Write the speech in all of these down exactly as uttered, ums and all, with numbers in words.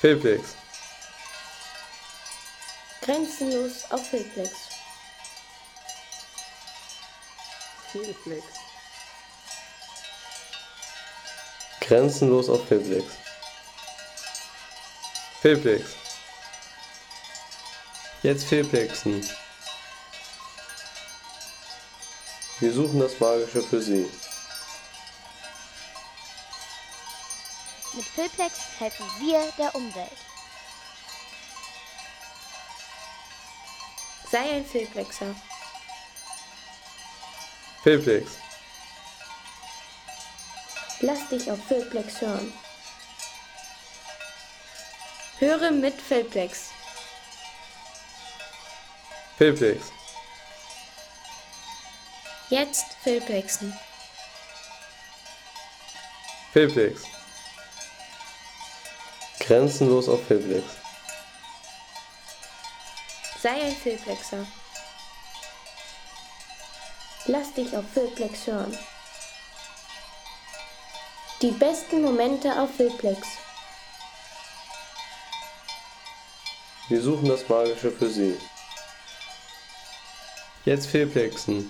Filplex. Grenzenlos auf Filplex. Filplex. Grenzenlos auf Filplex. Filplex. Jetzt Filplexen. Wir suchen das Magische für Sie. Mit Filplex helfen wir der Umwelt. Sei ein Filplexer. Filplex. Lass dich auf Filplex hören. Höre mit Filplex. Filplex. Jetzt Filplexen. Filplex. Grenzenlos auf Filplex. Sei ein Filplexer. Lass dich auf Filplex hören. Die besten Momente auf Filplex. Wir suchen das Magische für Sie. Jetzt Filplexen.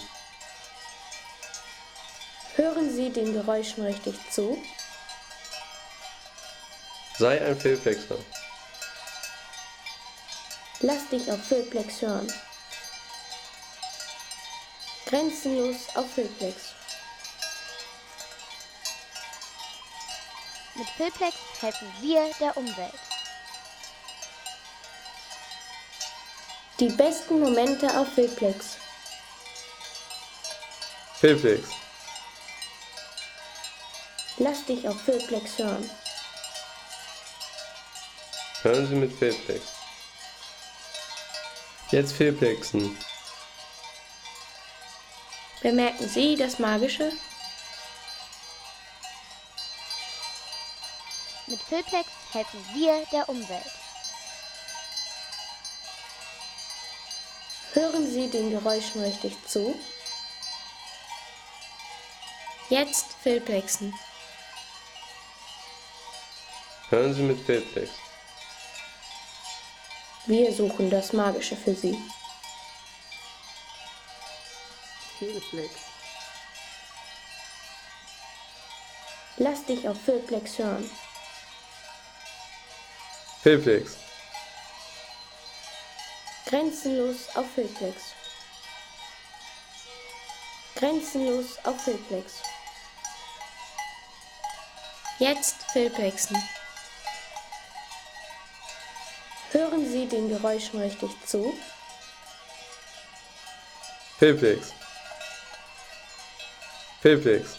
Hören Sie den Geräuschen richtig zu. Sei ein Filplexer. Lass dich auf Filplex hören. Grenzenlos auf Filplex. Mit Filplex helfen wir der Umwelt. Die besten Momente auf Filplex. Filplex. Lass dich auf Filplex hören. Hören Sie mit Filplex. Jetzt Filplexen. Bemerken Sie das Magische? Mit Filplex helfen wir der Umwelt. Hören Sie den Geräuschen richtig zu. Jetzt Filplexen. Hören Sie mit Filplex. Wir suchen das Magische für Sie. Filplex. Lass dich auf Filplex hören. Filplex. Grenzenlos auf Filplex. Grenzenlos auf Filplex. Jetzt Filplexen. Hören Sie den Geräuschen richtig zu. Filplex. Filplex.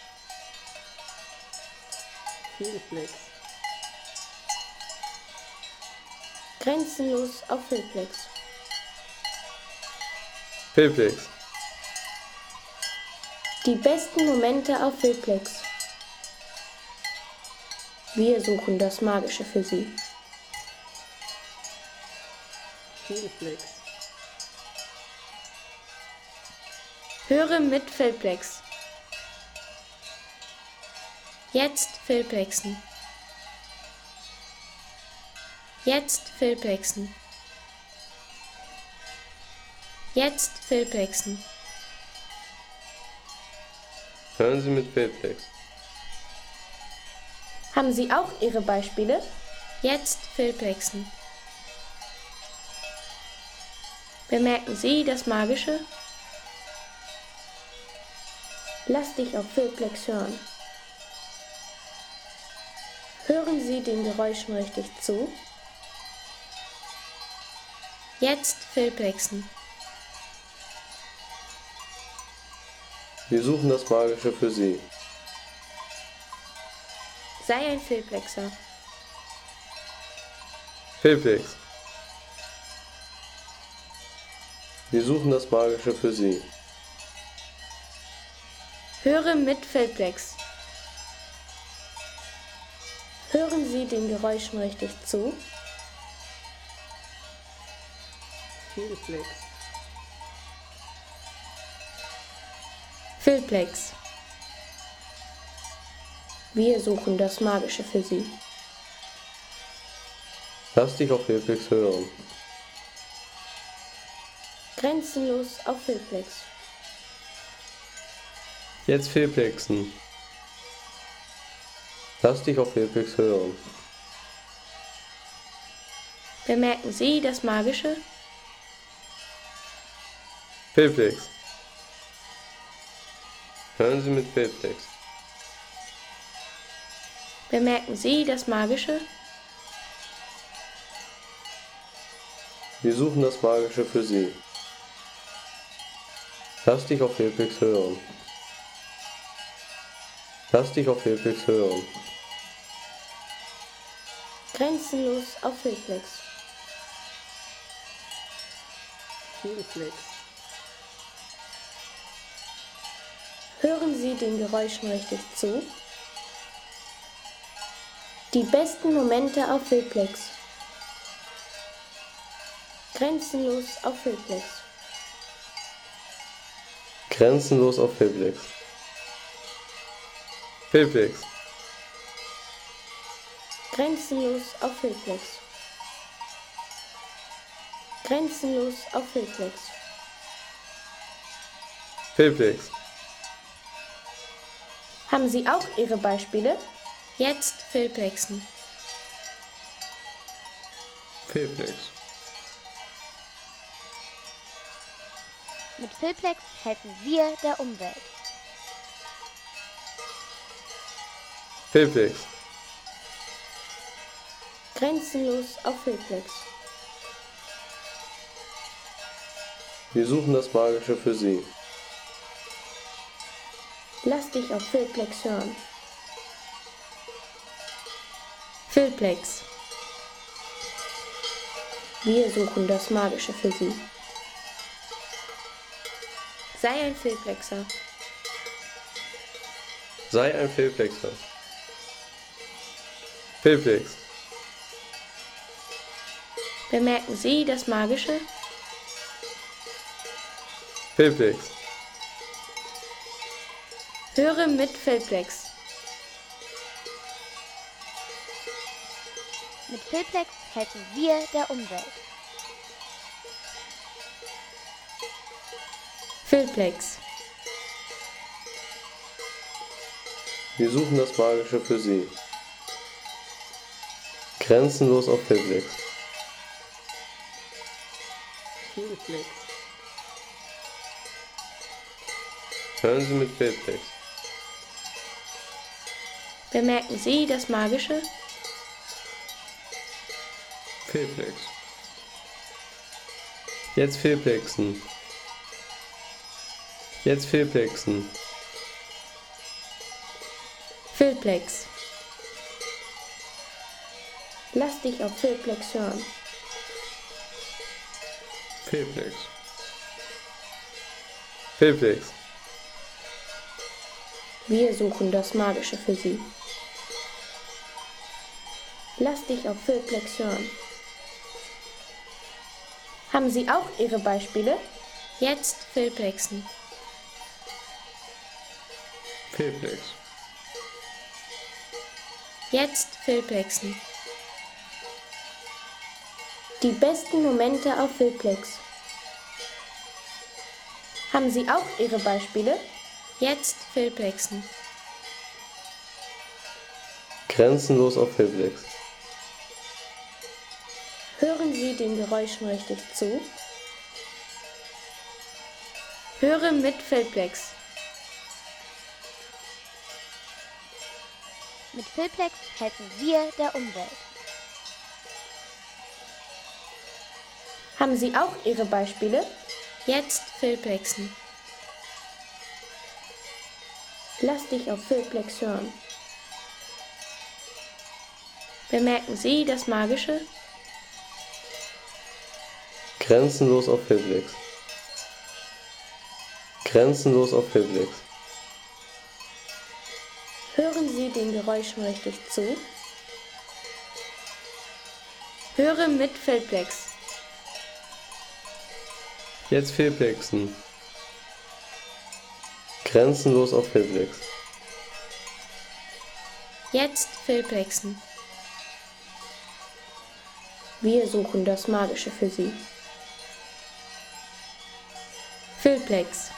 Filplex. Grenzenlos auf Filplex. Filplex. Die besten Momente auf Filplex. Wir suchen das Magische für Sie. Filplex. Höre mit Filplex. Jetzt Filplexen. Jetzt Filplexen. Jetzt Filplexen. Hören Sie mit Filplex. Haben Sie auch Ihre Beispiele? Jetzt Filplexen. Bemerken Sie das Magische? Lass dich auf Filplex hören. Hören Sie den Geräuschen richtig zu. Jetzt Filplexen. Wir suchen das Magische für Sie. Sei ein Filplexer. Filplex. Wir suchen das Magische für Sie. Höre mit Filplex. Hören Sie den Geräuschen richtig zu. Filplex. Filplex. Wir suchen das Magische für Sie. Lass dich auf Filplex hören. Grenzenlos auf Filplex. Jetzt Filplexen. Lass dich auf Filplex hören. Bemerken Sie das Magische? Filplex. Hören Sie mit Filplex. Bemerken Sie das Magische? Wir suchen das Magische für Sie. Lass dich auf Filplex hören. Lass dich auf Filplex hören. Grenzenlos auf Filplex. Vielflex. Hören Sie den Geräuschen richtig zu? Die besten Momente auf Filplex. Grenzenlos auf Filplex. Grenzenlos auf Filplex. Filplex. Grenzenlos auf Filplex. Grenzenlos auf Filplex. Filplex. Haben Sie auch Ihre Beispiele? Jetzt Filplexen. Filplex. Mit Filplex helfen wir der Umwelt. Filplex. Grenzenlos auf Filplex. Wir suchen das Magische für Sie. Lass dich auf Filplex hören. Filplex. Wir suchen das Magische für Sie. Sei ein Filplexer. Sei ein Filplexer. Filplex. Bemerken Sie das Magische? Filplex. Höre mit Filplex. Mit Filplex helfen wir der Umwelt. Filplex. Wir suchen das Magische für Sie. Grenzenlos auf Filplex. Vielflex. Hören Sie mit Filplex. Bemerken Sie das Magische? Filplex. Jetzt Filplexen. Jetzt Filplexen. Filplex. Lass dich auf Filplex hören. Filplex. Filplex. Wir suchen das Magische für Sie. Lass dich auf Filplex hören. Haben Sie auch Ihre Beispiele? Jetzt Filplexen. Filplex. Jetzt Filplexen. Die besten Momente auf Filplex. Haben Sie auch Ihre Beispiele? Jetzt Filplexen. Grenzenlos auf Filplex. Hören Sie den Geräuschen richtig zu? Höre mit Filplex. Mit Filplex helfen wir der Umwelt. Haben Sie auch Ihre Beispiele? Jetzt Filplexen. Lass dich auf Filplex hören. Bemerken Sie das Magische? Grenzenlos auf Filplex. Grenzenlos auf Filplex. Hören Sie den Geräuschen richtig zu? Höre mit Filplex. Jetzt Filplexen. Grenzenlos auf Filplex. Jetzt Filplexen. Wir suchen das Magische für Sie. Filplex.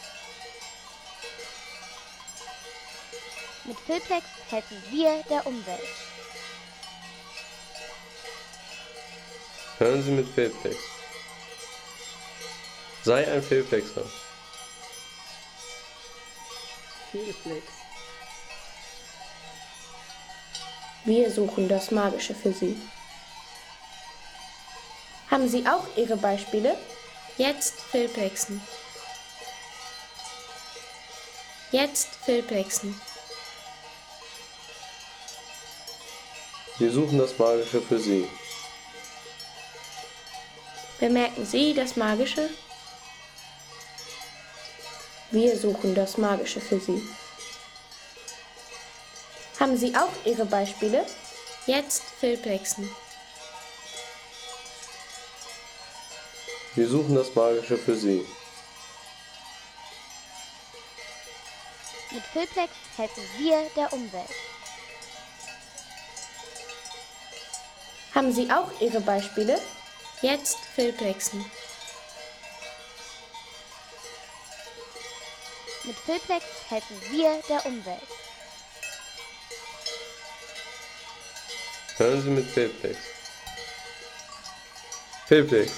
Mit Filplex helfen wir der Umwelt. Hören Sie mit Filplex. Sei ein Filplexer. Filplex. Wir suchen das Magische für Sie. Haben Sie auch Ihre Beispiele? Jetzt Filplexen. Jetzt Filplexen. Wir suchen das Magische für Sie. Bemerken Sie das Magische? Wir suchen das Magische für Sie. Haben Sie auch Ihre Beispiele? Jetzt Filplexen. Wir suchen das Magische für Sie. Mit Filplex helfen wir der Umwelt. Haben Sie auch Ihre Beispiele? Jetzt Filplexen. Mit Filplex helfen wir der Umwelt. Hören Sie mit Filplex. Filplex.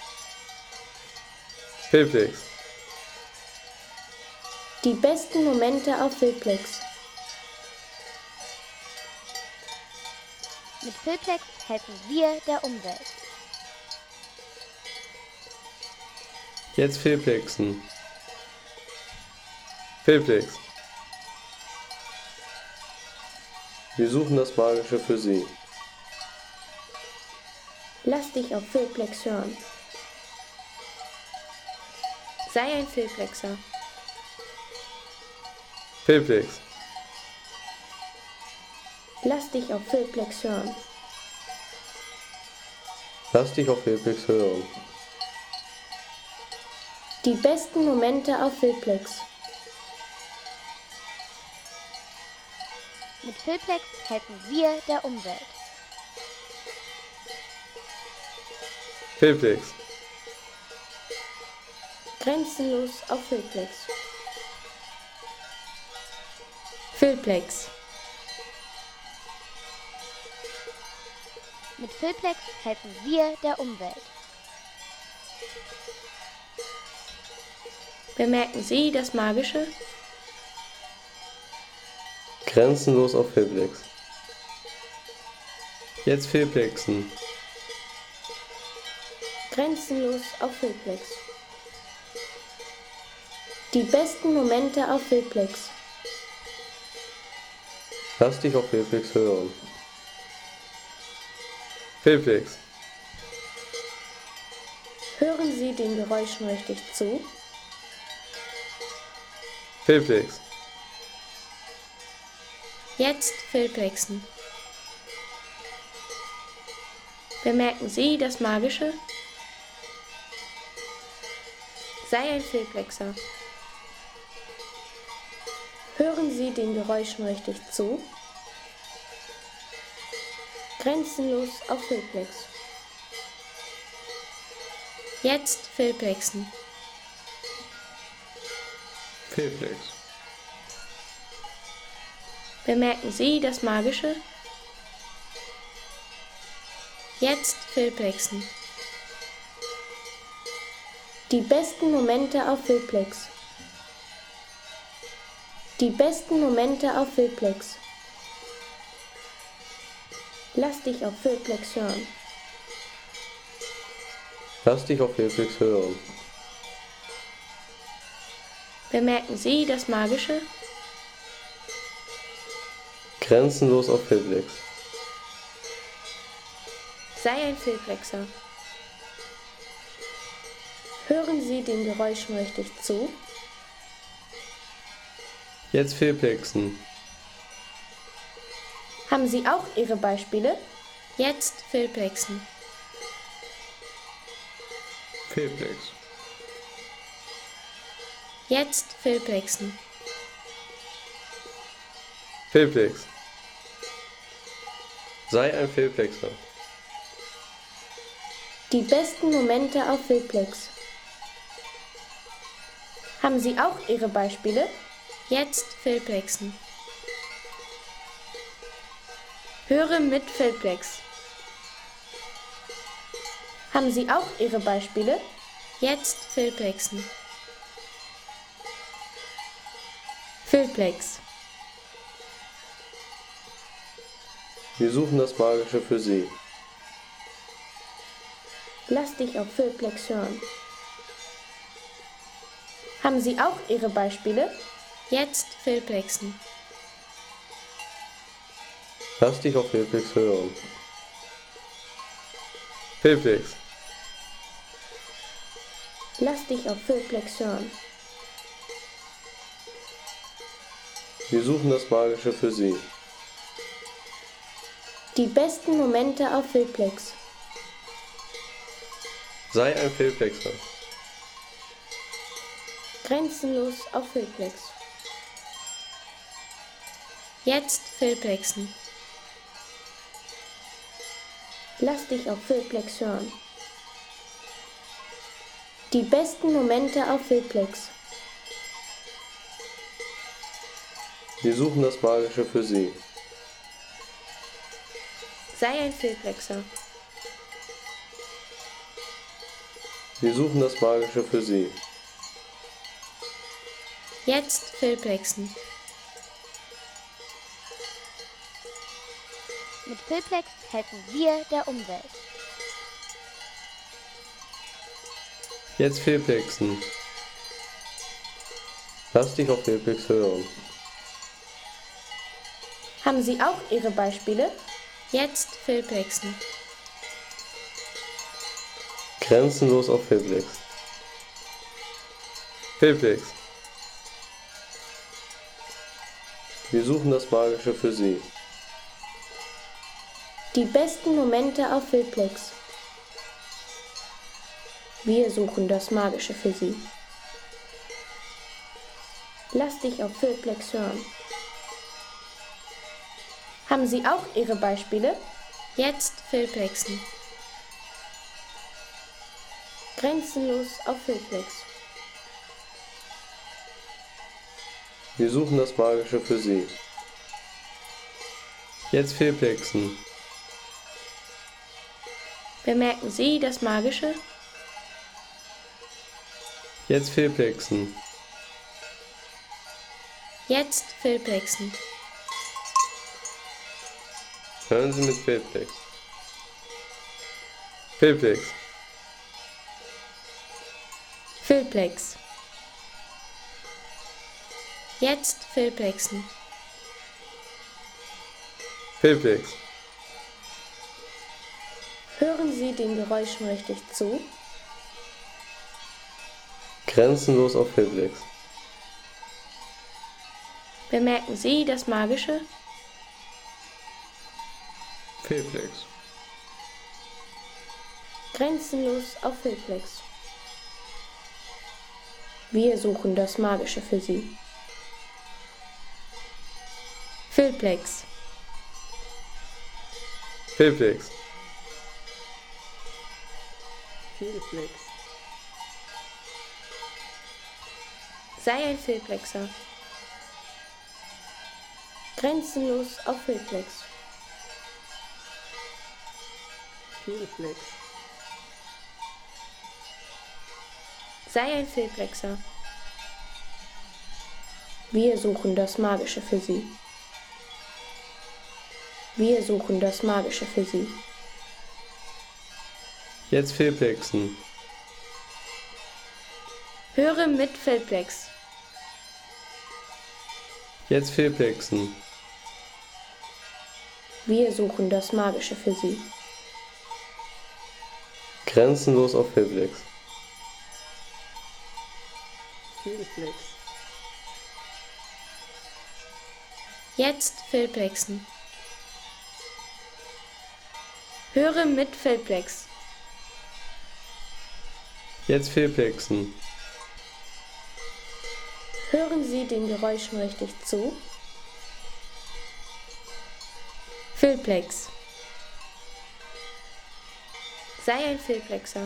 Filplex. Die besten Momente auf Filplex. Mit Filplex helfen wir der Umwelt. Jetzt Filplexen. Filplex. Wir suchen das Magische für Sie. Lass dich auf Filplex hören. Sei ein Filplexer. Filplex. Lass dich auf Filplex hören. Lass dich auf Filplex hören. Die besten Momente auf Filplex. Mit Filplex helfen wir der Umwelt. Filplex. Grenzenlos auf Filplex. Filplex. Mit Filplex helfen wir der Umwelt. Bemerken Sie das Magische? Grenzenlos auf Filplex. Jetzt Filplexen. Grenzenlos auf Filplex. Die besten Momente auf Filplex. Lass dich auf Filplex hören. Filplex. Hören Sie den Geräuschen richtig zu? Filplex. Jetzt Filplexen. Bemerken Sie das Magische? Sei ein Filplexer. Hören Sie den Geräuschen richtig zu? Grenzenlos auf Filplex. Jetzt Filplexen. Filplex. Bemerken Sie das Magische? Jetzt Filplexen. Die besten Momente auf Filplex. Die besten Momente auf Filplex. Lass dich auf Filplex hören. Lass dich auf Filplex hören. Bemerken Sie das Magische? Grenzenlos auf Filplex. Sei ein Filplexer. Hören Sie den Geräuschen richtig zu? Jetzt Filplexen. Haben Sie auch Ihre Beispiele? Jetzt Filplexen. Filplex. Jetzt Filplexen. Filplex. Sei ein Filplexer. Die besten Momente auf Filmplex. Haben Sie auch Ihre Beispiele? Jetzt Filmplexen. Höre mit Filmplex. Haben Sie auch Ihre Beispiele? Jetzt Filmplexen. Filmplex. Wir suchen das Magische für Sie. Lass dich auf Filmplex hören. Haben Sie auch Ihre Beispiele? Jetzt Filmplexen. Lass dich auf Filmplex hören. Filmplex. Lass dich auf Filmplex hören. Wir suchen das Magische für Sie. Die besten Momente auf Filmplex. Sei ein Filmplexer. Grenzenlos auf Filmplex. Jetzt Filmplexen. Lass dich auf Filmplex hören. Die besten Momente auf Filmplex. Wir suchen das Magische für Sie. Sei ein Filmplexer. Wir suchen das Magische für Sie. Jetzt Filmplexen. Mit Filmplex helfen wir der Umwelt. Jetzt Filmplexen. Lass dich auf Filmplex hören. Haben Sie auch Ihre Beispiele? Jetzt Filmplexen. Grenzenlos auf Filmplex. Filmplex. Wir suchen das Magische für Sie. Die besten Momente auf Filmplex. Wir suchen das Magische für Sie. Lass dich auf Filmplex hören. Haben Sie auch Ihre Beispiele? Jetzt Filmplexen. Grenzenlos auf Filmplex. Wir suchen das Magische für Sie. Jetzt Filmplexen. Bemerken Sie das Magische? Jetzt Filmplexen. Jetzt Filmplexen. Hören Sie mit Filmplex. Filmplex. Filmplex. Jetzt Filmplexen. Filmplex. Hören Sie den Geräuschen richtig zu? Grenzenlos auf Filmplex. Bemerken Sie das Magische? Filmplex. Grenzenlos auf Filmplex. Wir suchen das Magische für Sie. Filmplex. Filmplex. Filmplex. Sei ein Filmplexer. Grenzenlos auf Filmplex. Filmplex. Sei ein Filmplexer. Wir suchen das Magische für Sie. Wir suchen das Magische für Sie. Jetzt Filmplexen. Höre mit Filmplex. Jetzt Filmplexen. Wir suchen das Magische für Sie. Grenzenlos auf Filmplex. Filmplex. Jetzt Filmplexen. Höre mit Filmplex. Jetzt Filmplexen. Hören Sie den Geräuschen richtig zu? Filmplex. Sei ein Filplexer.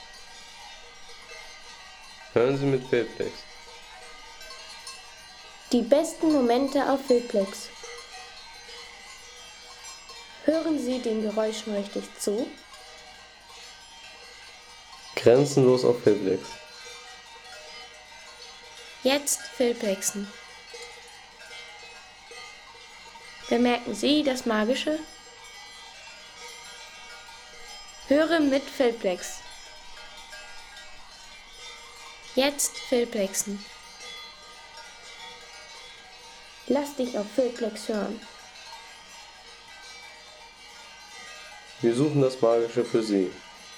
Hören Sie mit Filplex. Die besten Momente auf Filplex. Hören Sie den Geräuschen richtig zu? Grenzenlos auf Filplex. Jetzt Filplexen. Bemerken Sie das Magische? Höre mit Filplex. Jetzt Filplexen. Lass dich auf Filplex hören. Wir suchen das Magische für Sie.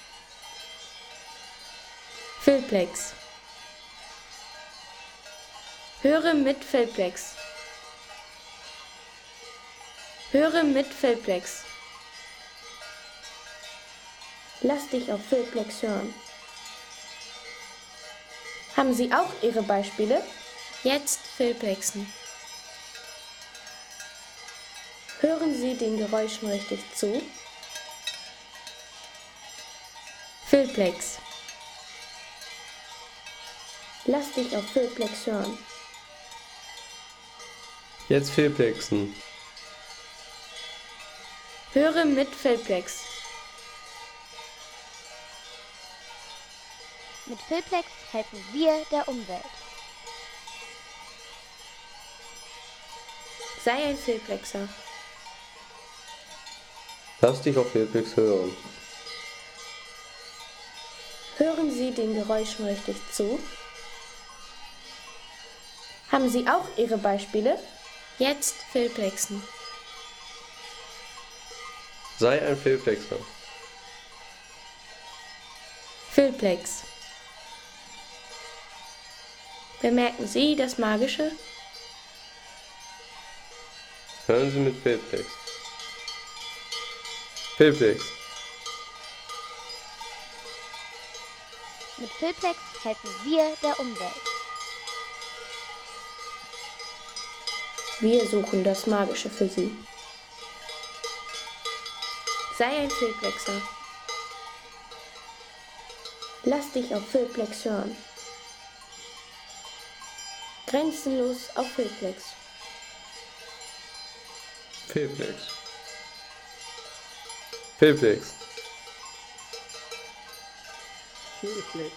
Filplex. Höre mit Filplex. Höre mit Filplex. Lass dich auf Filplex hören. Haben Sie auch Ihre Beispiele? Jetzt Filplexen. Hören Sie den Geräuschen richtig zu? Filplex. Lass dich auf Filplex hören. Jetzt Filplexen. Höre mit Filplex. Mit Filplex helfen wir der Umwelt. Sei ein Filplexer. Lass dich auf Filplex hören. Hören Sie den Geräuschen richtig zu? Haben Sie auch Ihre Beispiele? Jetzt Filplexen. Sei ein Filplexer. Filplex. Bemerken Sie das Magische? Hören Sie mit Filplex. Filplex. Mit Filplex helfen wir der Umwelt. Wir suchen das Magische für Sie. Sei ein Filplexer. Lass dich auf Filplex hören. Grenzenlos auf Filplex. Filplex. Filplex. Filplex.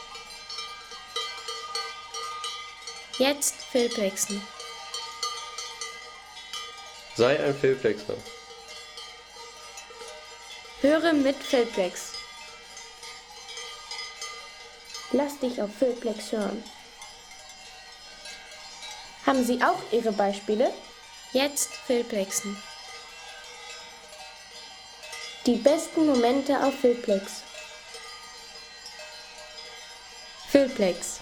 Jetzt Filplexen. Sei ein Filplexer. Höre mit Filplex. Lass dich auf Filplex hören. Haben Sie auch Ihre Beispiele? Jetzt Filplexen. Die besten Momente auf Filplex. Filplex.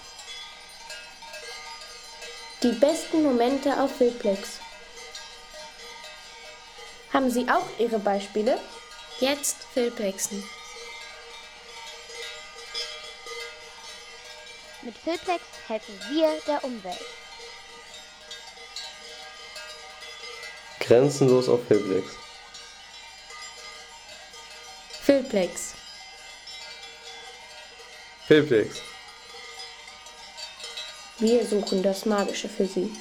Die besten Momente auf Filplex. Haben Sie auch Ihre Beispiele? Jetzt Filplexen. Mit Filplex helfen wir der Umwelt. Grenzenlos auf Filplex. Filplex. Filplex. Wir suchen das Magische für Sie.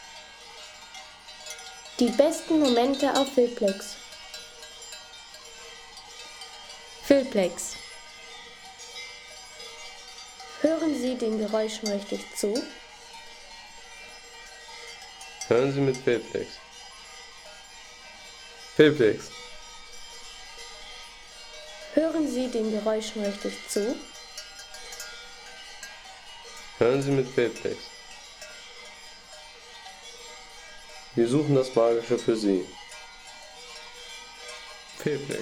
Die besten Momente auf Filplex. Filplex. Hören Sie den Geräuschen richtig zu? Hören Sie mit Filplex. Filplex. Hören Sie den Geräuschen richtig zu? Hören Sie mit Filplex. Wir suchen das Magische für Sie. Filplex.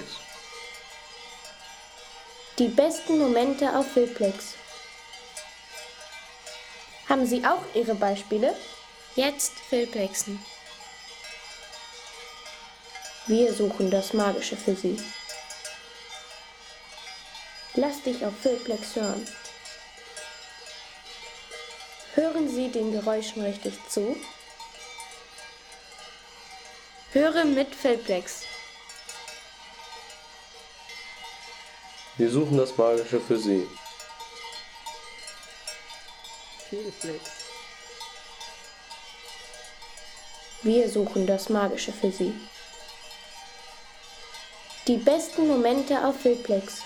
Die besten Momente auf Filplex. Haben Sie auch Ihre Beispiele? Jetzt Filplexen. Wir suchen das Magische für Sie. Lass dich auf Filplex hören. Hören Sie den Geräuschen richtig zu? Höre mit Filplex. Wir suchen das Magische für Sie. Filflex. Wir suchen das Magische für Sie. Die besten Momente auf Filplex.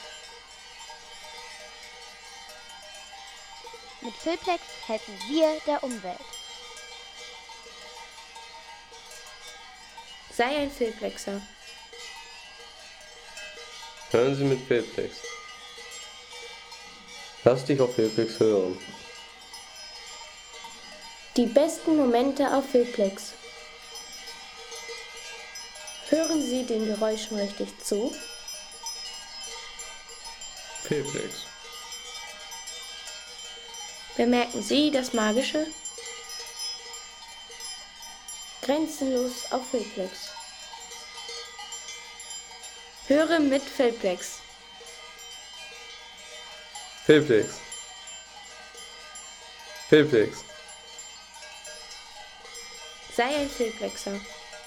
Mit Filplex helfen wir der Umwelt. Sei ein Filplexer. Hören Sie mit Filplex. Lass dich auf Filplex hören. Die besten Momente auf Filplex. Hören Sie den Geräuschen richtig zu? Filplex. Bemerken Sie das Magische? Grenzenlos auf Filplex. Höre mit Filplex. Filplex. Filplex. Sei ein Filplexer.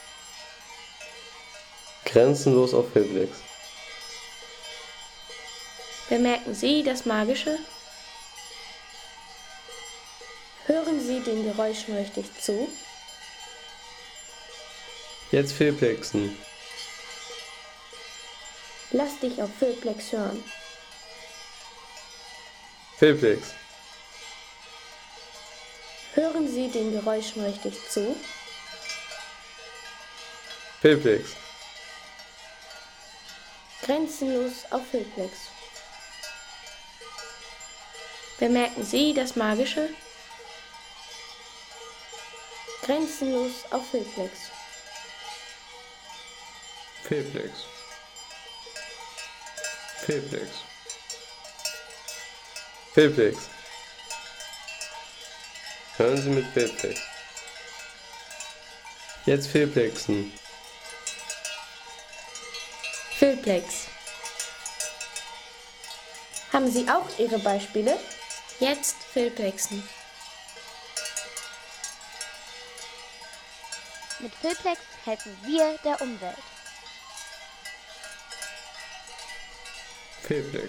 Grenzenlos auf Filplex. Bemerken Sie das Magische? Hören Sie den Geräuschen richtig zu? Jetzt Filplexen. Lass dich auf Filplex hören. Filplex. Hören Sie den Geräuschen richtig zu? Filplex. Grenzenlos auf Filplex. Bemerken Sie das Magische? Grenzenlos auf Filplex. Filplex. Filplex. Filplex. Hören Sie mit Filplex. Jetzt Filplexen. Filplex. Haben Sie auch Ihre Beispiele? Jetzt Filplexen. Mit Filplex helfen wir der Umwelt. Filplex.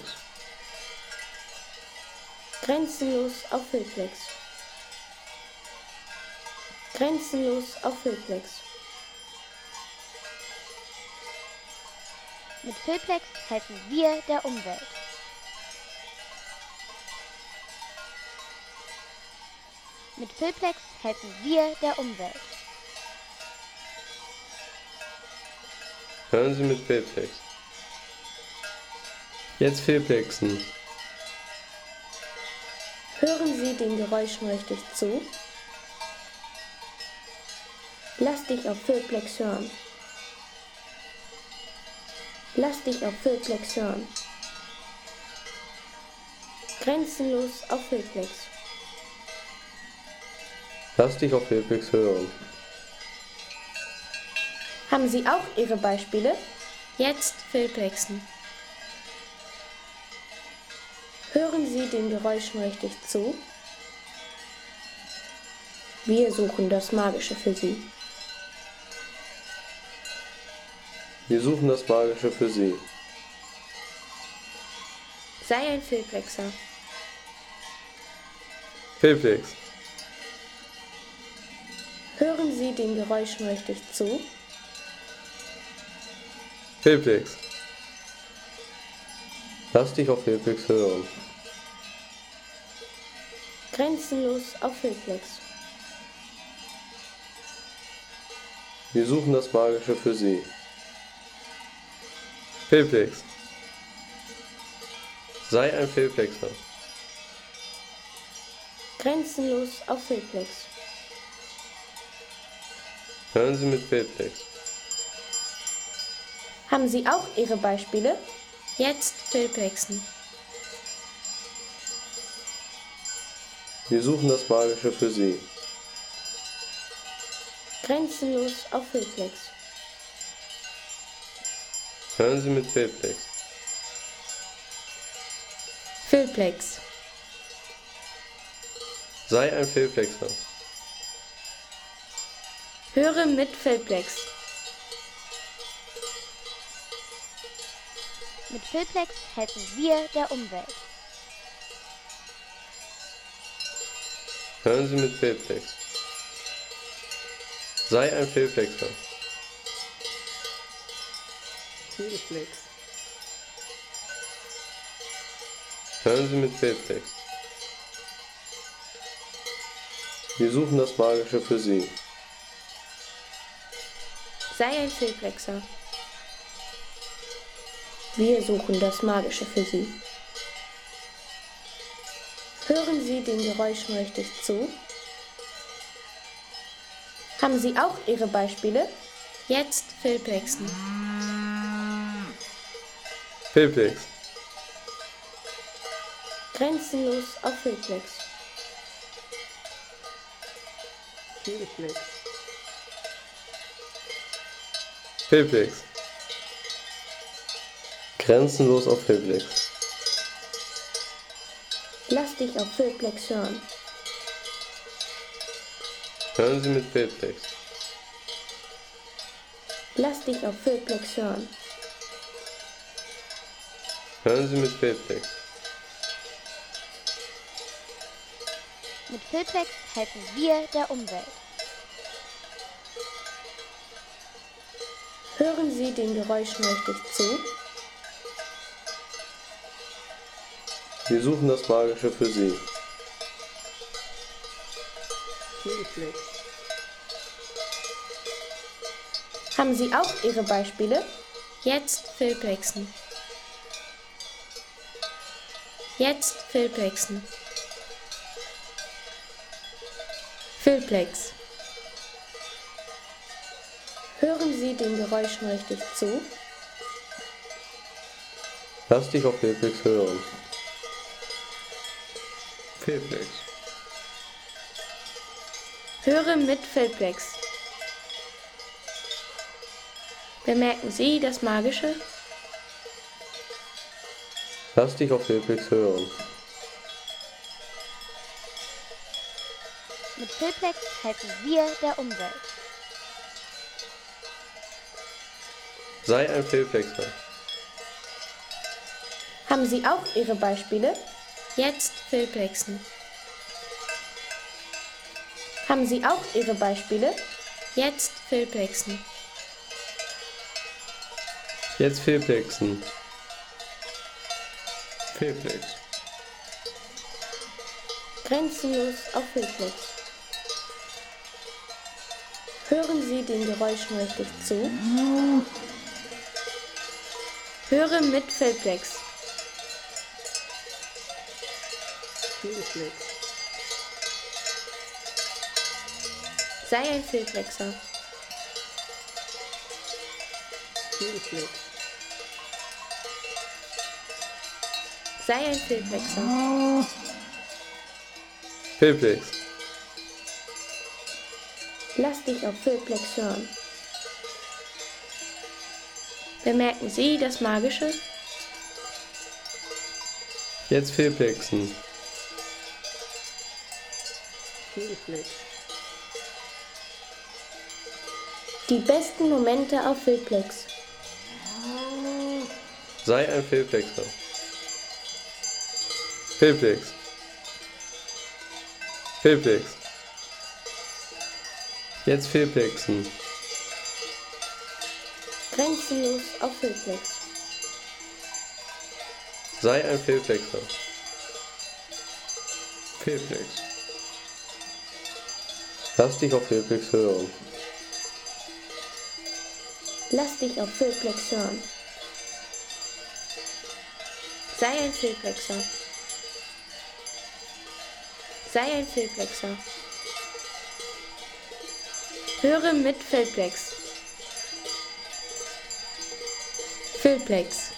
Grenzenlos auf Filplex. Grenzenlos auf Filplex. Mit Filplex helfen wir der Umwelt. Mit Filplex helfen wir der Umwelt. Hören Sie mit Filplex. Jetzt Filplexen. Hören Sie den Geräuschen richtig zu? Lass dich auf Filplex hören. Lass dich auf Filplex hören. Grenzenlos auf Filplex. Lass dich auf Filplex hören. Haben Sie auch Ihre Beispiele? Jetzt Filplexen. Hören Sie den Geräuschen richtig zu? Wir suchen das Magische für Sie. Wir suchen das Magische für Sie. Sei ein Filplexer. Filplex. Hören Sie den Geräuschen richtig zu? Filplex. Lass dich auf Filplex hören. Grenzenlos auf Filplex. Wir suchen das Magische für Sie. Filplex. Sei ein Filplexer. Grenzenlos auf Filplex. Hören Sie mit Filplex. Haben Sie auch Ihre Beispiele? Jetzt Filplexen. Wir suchen das Magische für Sie. Grenzenlos auf Filplex. Hören Sie mit Filplex. Filplex. Sei ein Filplexer. Höre mit Filplex. Mit Filplex helfen wir der Umwelt. Hören Sie mit Filplex. Sei ein Filplexer. Filplex. Hören Sie mit Filplex. Wir suchen das Magische für Sie. Sei ein Filplexer. Wir suchen das Magische für Sie. Hören Sie den Geräuschen richtig zu? Haben Sie auch Ihre Beispiele? Jetzt Filplexen. Filplex. Grenzenlos auf Filplex. Filplex. Filplex. Grenzenlos auf Filplex. Lass dich auf Filplex hören. Hören Sie mit Filplex. Lass dich auf Filplex hören. Hören Sie mit Filplex. Mit Filplex helfen wir der Umwelt. Hören Sie den Geräuschen richtig zu? Wir suchen das Magische für Sie. Filplex. Haben Sie auch Ihre Beispiele? Jetzt Filplexen. Jetzt Filplexen. Filplex. Hören Sie den Geräuschen richtig zu? Lass dich auf Filplex hören. Filplex. Höre mit Filplex. Bemerken Sie das Magische? Lass dich auf Filplex hören. Mit Filplex helfen wir der Umwelt. Sei ein Filplexer. Haben Sie auch Ihre Beispiele? Jetzt Filplexen. Haben Sie auch Ihre Beispiele? Jetzt Filplexen. Jetzt Filplexen. Filplex. Grenzenlos auf Filplex. Hören Sie den Geräuschen richtig zu? Höre mit Filplex. Filplex. Sei ein Filplexer. Filplex. Sei ein Filplexer. Filplex. Lass dich auf Filplex hören. Bemerken Sie das Magische? Jetzt Filplexen. Filplex. Die besten Momente auf Filplex. Sei ein Filplexer. Filplex. Filplex. Jetzt Filplexen. Grenzenlos auf Filplex. Sei ein Filplexer. Filplex. Lass dich auf Filplex hören. Lass dich auf Filplex hören. Sei ein Filplexer. Sei ein Filplexer. Höre mit Filplex. Filplex.